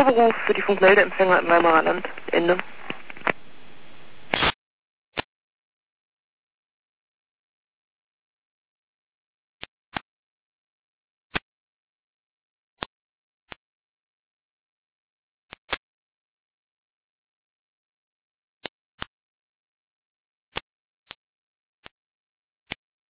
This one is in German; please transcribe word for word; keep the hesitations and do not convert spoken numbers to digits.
Abruf für die Funkmeldeempfänger im Weimarer Land. Ende.